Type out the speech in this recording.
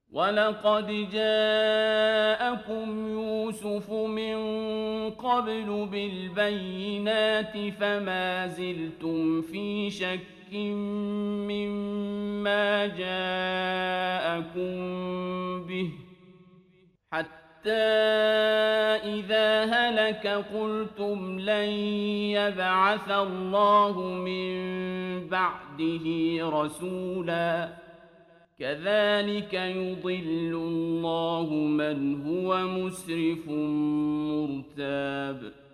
وَلَقَدْ جَاءَكُمْ يُوسُفُ مِن قَبْلُ بِالْبَيِّنَاتِ فَمَا زِلْتُمْ فِي شَكٍّ مِّمَّا جَاءَكُم بِهِ حَتَّىٰ إِذَا هَلَكَ قُلْتُمْ لَن يَبْعَثَ اللَّهُ مِن بَعْدِهِ رَسُولًا ۚ كَذَٰلِكَ يُضِلُّ اللَّهُ مَنْ هُوَ مُسْرِفٌ مُّرْتَابٌ